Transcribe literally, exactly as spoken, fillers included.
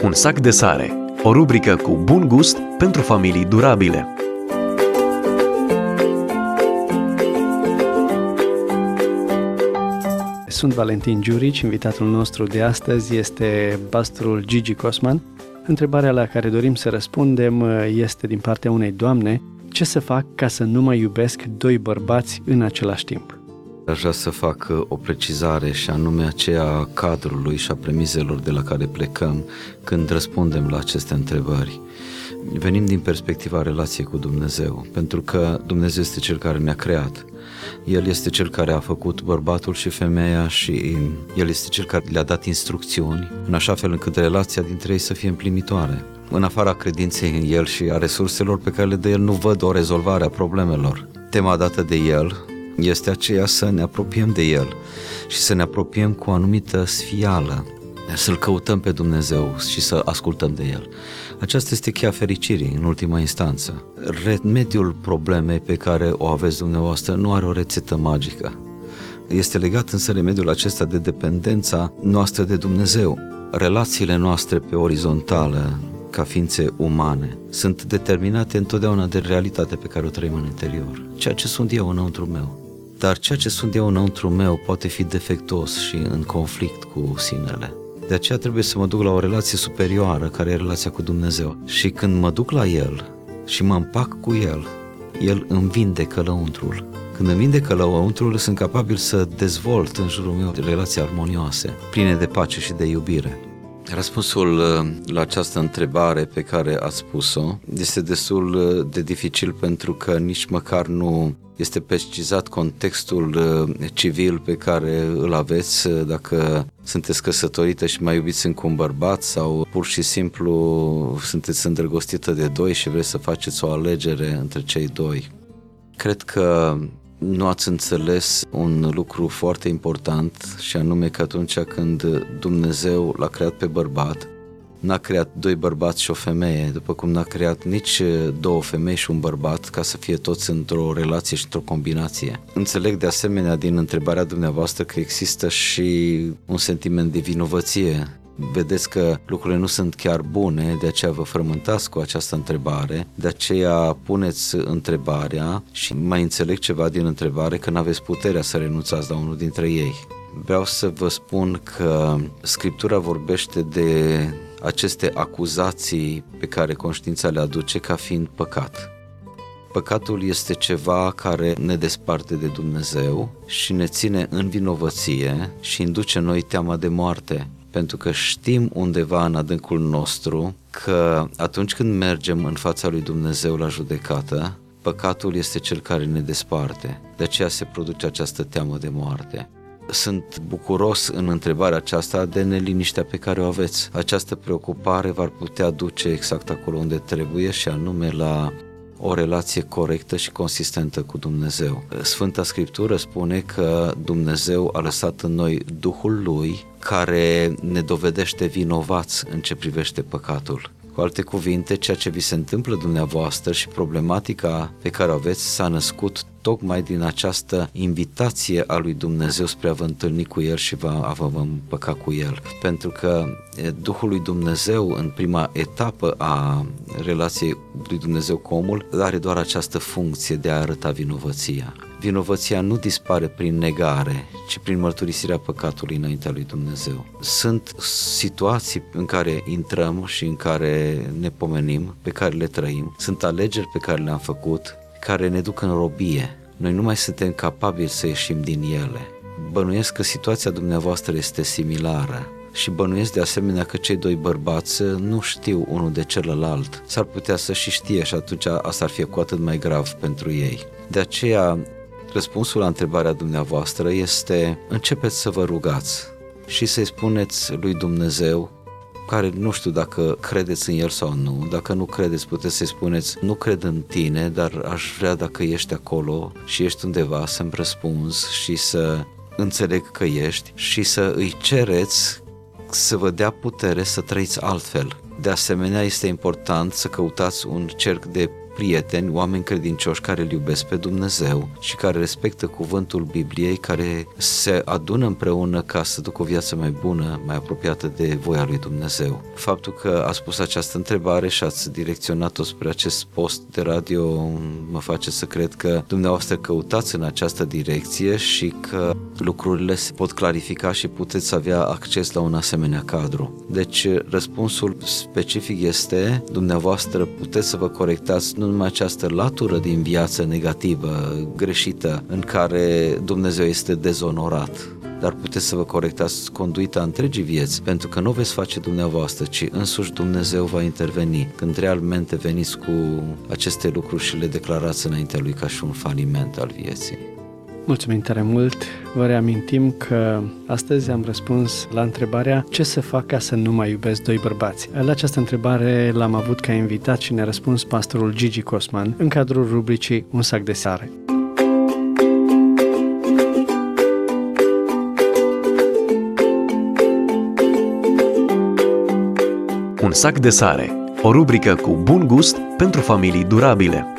Un sac de sare, o rubrică cu bun gust pentru familii durabile. Sunt Valentin Giurici, invitatul nostru de astăzi este pastorul Gigi Cosman. Întrebarea la care dorim să răspundem este din partea unei doamne: ce să fac ca să nu mai iubesc doi bărbați în același timp? Aș vrea să fac o precizare, și anume aceea a cadrului și a premizelor de la care plecăm când răspundem la aceste întrebări. Venim din perspectiva relației cu Dumnezeu, pentru că Dumnezeu este Cel care ne-a creat. El este Cel care a făcut bărbatul și femeia și El este Cel care le-a dat instrucțiuni, în așa fel încât relația dintre ei să fie împlinitoare. În afara credinței în El și a resurselor pe care le dă El, nu văd o rezolvare a problemelor. Tema dată de El este aceea să ne apropiem de El și să ne apropiem cu o anumită sfială, să-L căutăm pe Dumnezeu și să ascultăm de El. Aceasta este cheia fericirii în ultima instanță. Remediul problemei pe care o aveți dumneavoastră nu are o rețetă magică. Este legat însă remediul acesta de dependența noastră de Dumnezeu. Relațiile noastre pe orizontală, ca ființe umane, sunt determinate întotdeauna de realitatea pe care o trăim în interior. Ceea ce sunt eu înăuntru meu. Dar ceea ce sunt eu înăuntru meu poate fi defectuos și în conflict cu sinele. De aceea trebuie să mă duc la o relație superioară, care e relația cu Dumnezeu. Și când mă duc la El și mă împac cu El, El îmi vindecă lăuntrul. Când îmi vindecă lăuntrul, sunt capabil să dezvolt în jurul meu relații armonioase, pline de pace și de iubire. Răspunsul la această întrebare pe care ați spus-o este destul de dificil, pentru că nici măcar nu este precizat contextul civil pe care îl aveți, dacă sunteți căsătorită și mai iubiți încă un bărbat sau pur și simplu sunteți îndrăgostită de doi și vreți să faceți o alegere între cei doi. Cred că nu ați înțeles un lucru foarte important, și anume că atunci când Dumnezeu l-a creat pe bărbat, n-a creat doi bărbați și o femeie, după cum n-a creat nici două femei și un bărbat ca să fie toți într-o relație și într-o combinație. Înțeleg de asemenea din întrebarea dumneavoastră că există și un sentiment de vinovăție. Vedeți că lucrurile nu sunt chiar bune, de aceea vă frământați cu această întrebare, de aceea puneți întrebarea și mai înțeleg ceva din întrebare, că n-aveți puterea să renunțați la unul dintre ei. Vreau să vă spun că Scriptura vorbește de aceste acuzații pe care conștiința le aduce ca fiind păcat. Păcatul este ceva care ne desparte de Dumnezeu și ne ține în vinovăție și induce în noi teama de moarte, pentru că știm undeva în adâncul nostru că atunci când mergem în fața lui Dumnezeu la judecată, păcatul este cel care ne desparte. De aceea se produce această teamă de moarte. Sunt bucuros în întrebarea aceasta de neliniștea pe care o aveți. Această preocupare v-ar putea duce exact acolo unde trebuie, și anume la o relație corectă și consistentă cu Dumnezeu. Sfânta Scriptură spune că Dumnezeu a lăsat în noi Duhul Lui, care ne dovedește vinovați în ce privește păcatul. Cu alte cuvinte, ceea ce vi se întâmplă dumneavoastră și problematica pe care o aveți s-a născut tocmai din această invitație a lui Dumnezeu spre a vă întâlni cu El și a vă împăca cu El. Pentru că Duhul lui Dumnezeu, în prima etapă a relației lui Dumnezeu cu omul, are doar această funcție de a arăta vinovăția. Vinovăția nu dispare prin negare, ci prin mărturisirea păcatului înaintea lui Dumnezeu. Sunt situații în care intrăm și în care ne pomenim, pe care le trăim. Sunt alegeri pe care le-am făcut, care ne duc în robie. Noi nu mai suntem capabili să ieșim din ele. Bănuiesc că situația dumneavoastră este similară și bănuiesc de asemenea că cei doi bărbați nu știu unul de celălalt. S-ar putea să și știe și atunci asta ar fi cu atât mai grav pentru ei. De aceea, răspunsul la întrebarea dumneavoastră este: începeți să vă rugați și să-i spuneți lui Dumnezeu, care nu știu dacă credeți în El sau nu. Dacă nu credeți, puteți să-i spuneți: nu cred în tine, dar aș vrea, dacă ești acolo și ești undeva, să-mi răspunzi și să înțeleg că ești, și să îi cereți să vă dea putere să trăiți altfel. De asemenea, este important să căutați un cerc de prieteni, oameni credincioși care îl iubesc pe Dumnezeu și care respectă cuvântul Bibliei, care se adună împreună ca să ducă o viață mai bună, mai apropiată de voia lui Dumnezeu. Faptul că ați pus această întrebare și ați direcționat-o spre acest post de radio mă face să cred că dumneavoastră căutați în această direcție și că lucrurile se pot clarifica și puteți avea acces la un asemenea cadru. Deci răspunsul specific este, dumneavoastră puteți să vă corectați nu numai această latură din viață negativă, greșită, în care Dumnezeu este dezonorat, dar puteți să vă corectați conduita întregii vieți, pentru că nu o veți face dumneavoastră, ci însuși Dumnezeu va interveni când realmente veniți cu aceste lucruri și le declarați înaintea Lui ca și un faliment al vieții. Mulțumim tare mult! Vă reamintim că astăzi am răspuns la întrebarea ce să fac ca să nu mai iubesc doi bărbați. La această întrebare l-am avut ca invitat și ne-a răspuns pastorul Gigi Cosman în cadrul rubricii Un sac de sare. Un sac de sare, o rubrică cu bun gust pentru familii durabile.